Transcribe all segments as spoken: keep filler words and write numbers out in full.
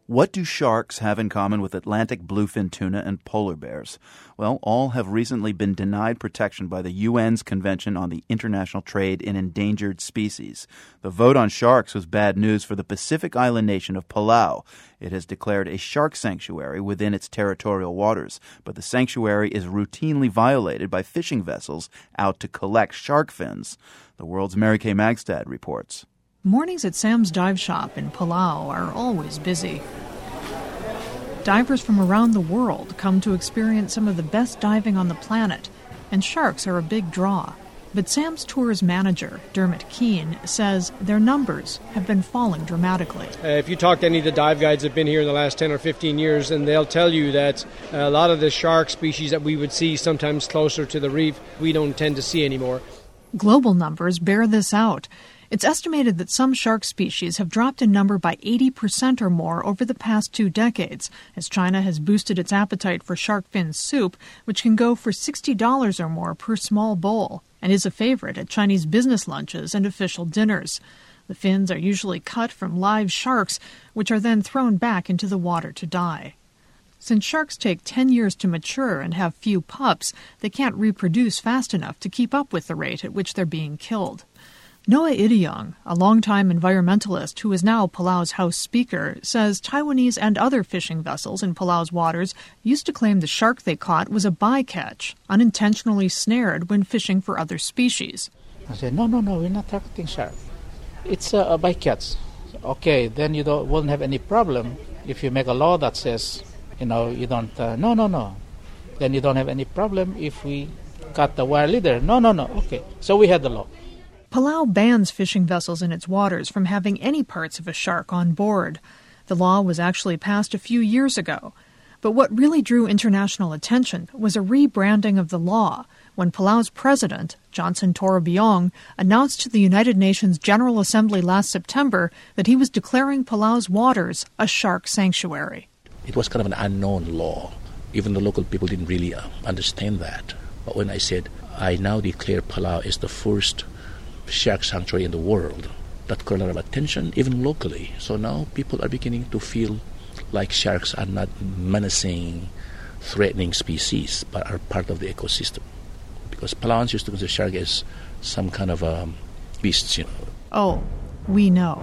What do sharks have in common with Atlantic bluefin tuna and polar bears? Well, all have recently been denied protection by the U N's Convention on the International Trade in Endangered Species. The vote on sharks was bad news for the Pacific island nation of Palau. It has declared a shark sanctuary within its territorial waters, but the sanctuary is routinely violated by fishing vessels out to collect shark fins. The world's Mary Kay Magstad reports. Mornings at Sam's Dive Shop in Palau are always busy. Divers from around the world come to experience some of the best diving on the planet, and sharks are a big draw. But Sam's tours manager, Dermot Keane, says their numbers have been falling dramatically. Uh, if you talk to any of the dive guides that have been here in the last ten or fifteen years, and they'll tell you that a lot of the shark species that we would see sometimes closer to the reef, we don't tend to see anymore. Global numbers bear this out. It's estimated that some shark species have dropped in number by eighty percent or more over the past two decades, as China has boosted its appetite for shark fin soup, which can go for sixty dollars or more per small bowl, and is a favorite at Chinese business lunches and official dinners. The fins are usually cut from live sharks, which are then thrown back into the water to die. Since sharks take ten years to mature and have few pups, they can't reproduce fast enough to keep up with the rate at which they're being killed. Noah Idiong, a longtime environmentalist who is now Palau's House Speaker, says Taiwanese and other fishing vessels in Palau's waters used to claim the shark they caught was a bycatch, unintentionally snared when fishing for other species. I said, no, no, no, we're not targeting shark. It's a, a bycatch. Okay, then you don't, won't have any problem if you make a law that says, you know, you don't, uh, no, no, no. Then you don't have any problem if we cut the wire leader. No, no, no, okay. So we had the law. Palau bans fishing vessels in its waters from having any parts of a shark on board. The law was actually passed a few years ago. But what really drew international attention was a rebranding of the law when Palau's president, Johnson Torobiong, announced to the United Nations General Assembly last September that he was declaring Palau's waters a shark sanctuary. It was kind of an unknown law. Even the local people didn't really uh, understand that. But when I said, I now declare Palau as the first shark sanctuary in the world, that got a lot of attention, even locally. So now people are beginning to feel like sharks are not menacing, threatening species, but are part of the ecosystem. Because Palauans used to consider shark as some kind of um, beasts, you know. Oh, we know.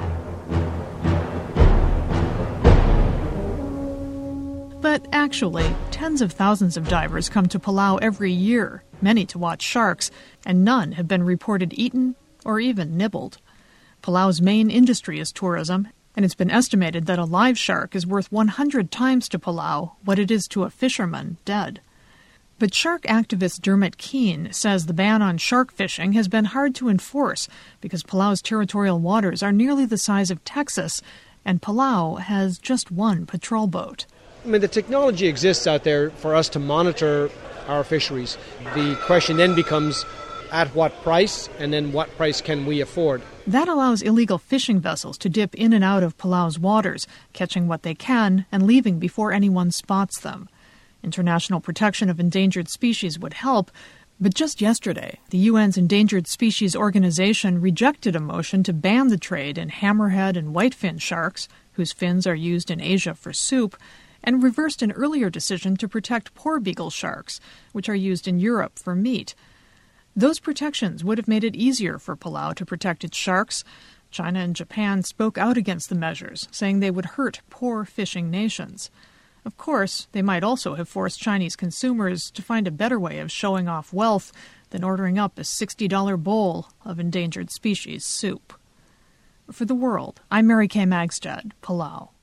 But actually, tens of thousands of divers come to Palau every year, many to watch sharks, and none have been reported eaten or even nibbled. Palau's main industry is tourism, and it's been estimated that a live shark is worth one hundred times to Palau what it is to a fisherman dead. But shark activist Dermot Keane says the ban on shark fishing has been hard to enforce because Palau's territorial waters are nearly the size of Texas, and Palau has just one patrol boat. I mean, the technology exists out there for us to monitor our fisheries. The question then becomes, at what price, and then what price can we afford? That allows illegal fishing vessels to dip in and out of Palau's waters, catching what they can and leaving before anyone spots them. International protection of endangered species would help, but just yesterday, the U N's Endangered Species Organization rejected a motion to ban the trade in hammerhead and whitefin sharks, whose fins are used in Asia for soup, and reversed an earlier decision to protect porbeagle sharks, which are used in Europe for meat. Those protections would have made it easier for Palau to protect its sharks. China and Japan spoke out against the measures, saying they would hurt poor fishing nations. Of course, they might also have forced Chinese consumers to find a better way of showing off wealth than ordering up a sixty dollars bowl of endangered species soup. For the World, I'm Mary Kay Magstad, Palau.